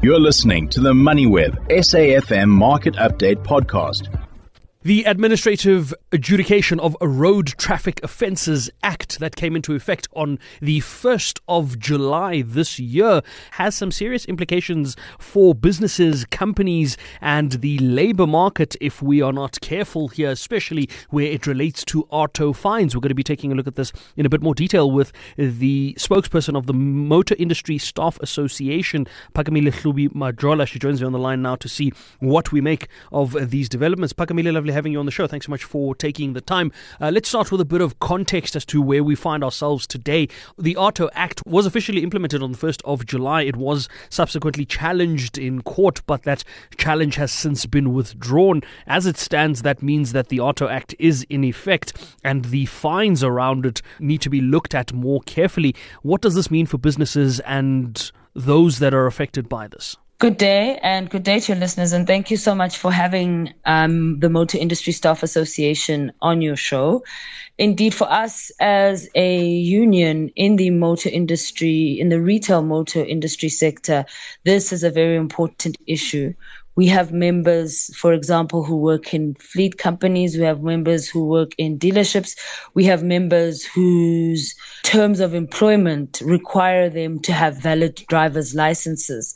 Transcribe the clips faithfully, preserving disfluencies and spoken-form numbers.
You're listening to the MoneyWeb S A F M Market Update Podcast. The Administrative Adjudication of Road Traffic Offences Act that came into effect on the first of July this year has some serious implications for businesses, companies and the labour market if we are not careful here, especially where it relates to auto fines. We're going to be taking a look at this in a bit more detail with the spokesperson of the Motor Industry Staff Association, Phakamile Hlubi-Madjola. She joins me on the line now to see what we make of these developments. Phakamile, lovely having you on the show. Thanks so much for taking the time. Uh, let's start with a bit of context as to where we find ourselves today. The Auto Act was officially implemented on the first of July. It was subsequently challenged in court, but that challenge has since been withdrawn. As it stands, that means that the Auto Act is in effect and the fines around it need to be looked at more carefully. What does this mean for businesses and those that are affected by this? Good day and good day to your listeners, and thank you so much for having um, the Motor Industry Staff Association on your show. Indeed, for us as a union in the motor industry, in the retail motor industry sector, this is a very important issue. We have members, for example, who work in fleet companies. We have members who work in dealerships. We have members whose terms of employment require them to have valid driver's licenses.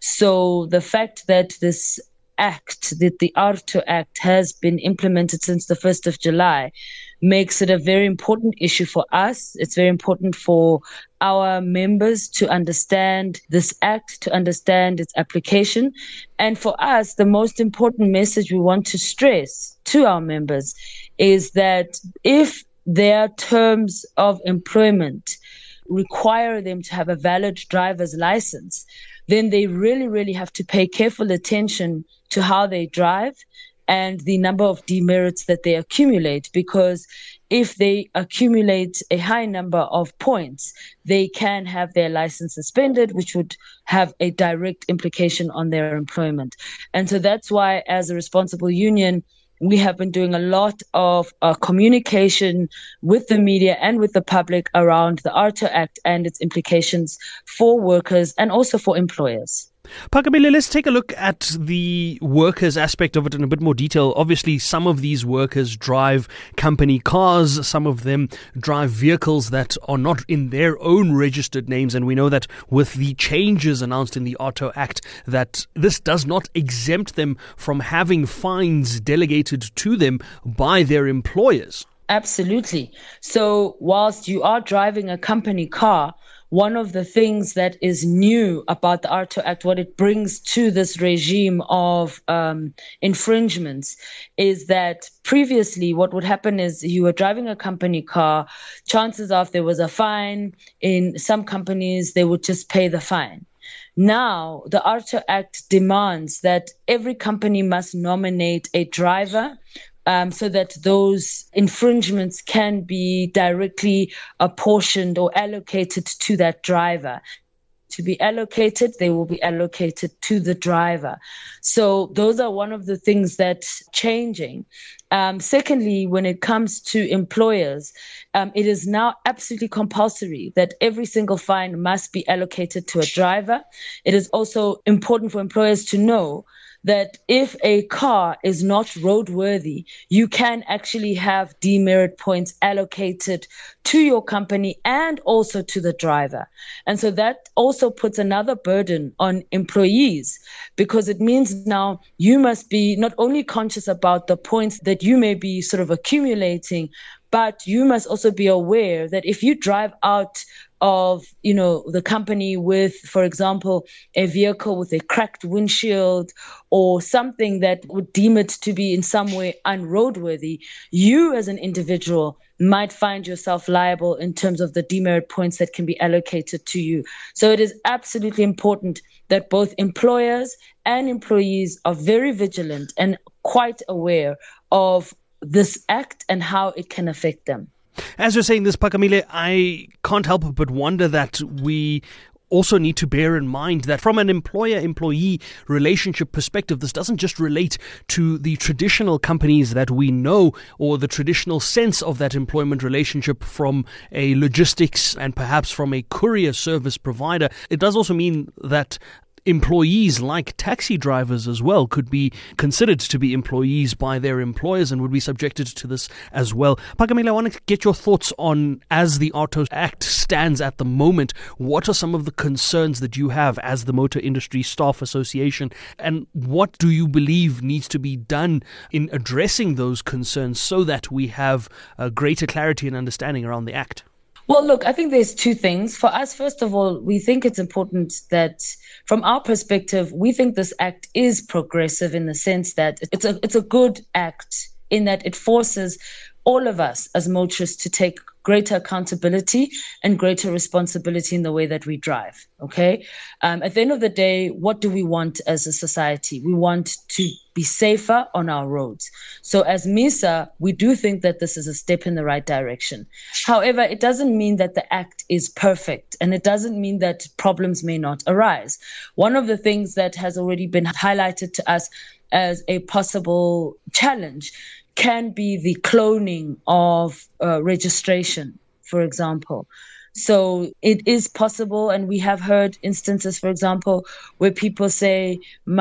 So the fact that this act, that the Auto Act has been implemented since the first of July, makes it a very important issue for us. It's very important for our members to understand this act, to understand its application. And for us, the most important message we want to stress to our members is that if their terms of employment require them to have a valid driver's license, then they really, really have to pay careful attention to how they drive and the number of demerits that they accumulate, because if they accumulate a high number of points, they can have their license suspended, which would have a direct implication on their employment. And so that's why, as a responsible union, we have been doing a lot of uh, communication with the media and with the public around the Auto Act and its implications for workers and also for employers. Phakamile, let's take a look at the workers aspect of it in a bit more detail. Obviously, some of these workers drive company cars. Some of them drive vehicles that are not in their own registered names. And we know that with the changes announced in the Auto Act, that this does not exempt them from having fines delegated to them by their employers. Absolutely. So whilst you are driving a company car, one of the things that is new about the Auto Act, what it brings to this regime of um, infringements, is that previously what would happen is you were driving a company car, chances are if there was a fine, in some companies they would just pay the fine. Now, the Auto Act demands that every company must nominate a driver Um, so that those infringements can be directly apportioned or allocated to that driver. To be allocated, they will be allocated to the driver. So those are one of the things that's changing. Um, secondly, when it comes to employers, um, it is now absolutely compulsory that every single fine must be allocated to a driver. It is also important for employers to know that if a car is not roadworthy, you can actually have demerit points allocated to your company and also to the driver. And so that also puts another burden on employees, because it means now you must be not only conscious about the points that you may be sort of accumulating, but you must also be aware that if you drive out of, you know, the company with, for example, a vehicle with a cracked windshield or something that would deem it to be in some way unroadworthy, you as an individual might find yourself liable in terms of the demerit points that can be allocated to you. So it is absolutely important that both employers and employees are very vigilant and quite aware of this act and how it can affect them. As you're saying this, Phakamile, I can't help but wonder that we also need to bear in mind that from an employer-employee relationship perspective, this doesn't just relate to the traditional companies that we know or the traditional sense of that employment relationship from a logistics and perhaps from a courier service provider. It does also mean that employees like taxi drivers as well could be considered to be employees by their employers and would be subjected to this as well. Phakamile, I want to get your thoughts on, as the Auto Act stands at the moment, what are some of the concerns that you have as the Motor Industry Staff Association, and what do you believe needs to be done in addressing those concerns so that we have a greater clarity and understanding around the Act? Well, look, I think there's two things. For us, first of all, we think it's important that from our perspective, we think this act is progressive in the sense that it's a it's a good act in that it forces all of us as motorists to take greater accountability and greater responsibility in the way that we drive. Okay. Um, at the end of the day, what do we want as a society? We want to be safer on our roads. So as MISA, we do think that this is a step in the right direction. However, it doesn't mean that the act is perfect, and it doesn't mean that problems may not arise. One of the things that has already been highlighted to us as a possible challenge can be the cloning of uh, registration, for example. So it is possible, and we have heard instances, for example, where people say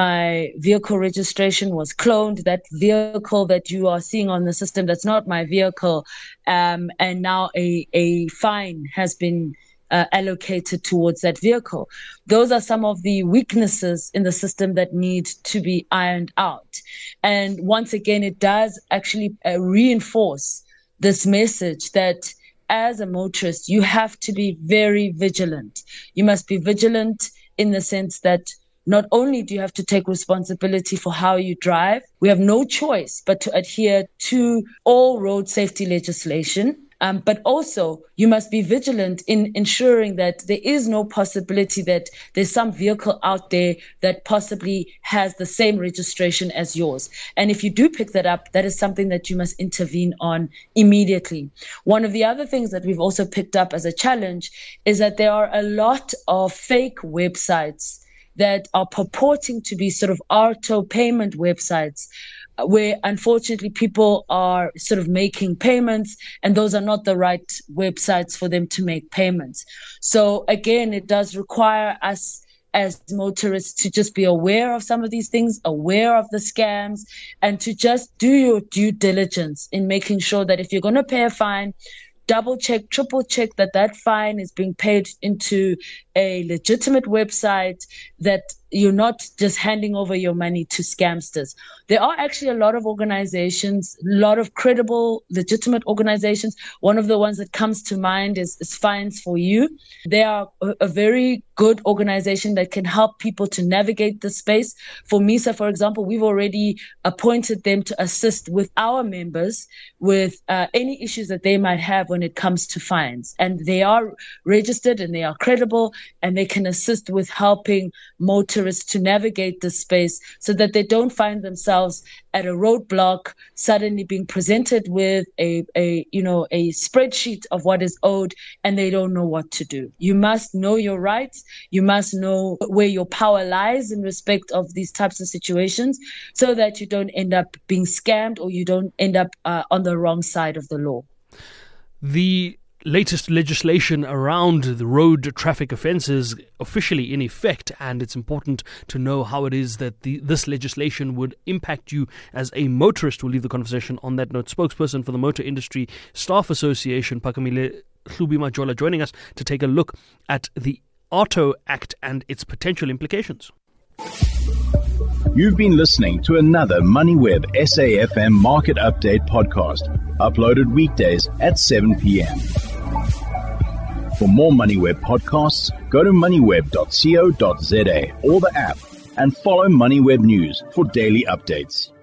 my vehicle registration was cloned, that vehicle that you are seeing on the system, that's not my vehicle, um, and now a, a fine has been Uh, allocated towards that vehicle. Those are some of the weaknesses in the system that need to be ironed out. And once again, it does actually uh, reinforce this message that as a motorist, you have to be very vigilant. You must be vigilant in the sense that not only do you have to take responsibility for how you drive, we have no choice but to adhere to all road safety legislation. Um, but also, you must be vigilant in ensuring that there is no possibility that there's some vehicle out there that possibly has the same registration as yours. And if you do pick that up, that is something that you must intervene on immediately. One of the other things that we've also picked up as a challenge is that there are a lot of fake websites that are purporting to be sort of auto payment websites, where unfortunately people are sort of making payments, and those are not the right websites for them to make payments. So again, it does require us as motorists to just be aware of some of these things, aware of the scams, and to just do your due diligence in making sure that if you're going to pay a fine, double check, triple check that that fine is being paid into a legitimate website, that you're not just handing over your money to scamsters. There are actually a lot of organizations, a lot of credible, legitimate organizations. One of the ones that comes to mind is, is Fines for You. They are a, a very good organization that can help people to navigate the space. For MISA, for example, we've already appointed them to assist with our members with uh, any issues that they might have when it comes to fines. And they are registered and they are credible, and they can assist with helping motorists to navigate the space so that they don't find themselves at a roadblock, suddenly being presented with a, a, you know, a spreadsheet of what is owed, and they don't know what to do. You must know your rights. You must know where your power lies in respect of these types of situations, so that you don't end up being scammed, or you don't end up uh, on the wrong side of the law. The latest legislation around the road traffic offences officially in effect, and it's important to know how it is that the, this legislation would impact you as a motorist. We'll leave the conversation on that note. Spokesperson for the Motor Industry Staff Association, Phakamile Hlubi-Majola, joining us to take a look at the Auto Act and its potential implications. You've been listening to another MoneyWeb S A F M Market Update podcast, uploaded weekdays at seven p.m. For more MoneyWeb podcasts, go to moneyweb dot co dot za or the app, and follow MoneyWeb News for daily updates.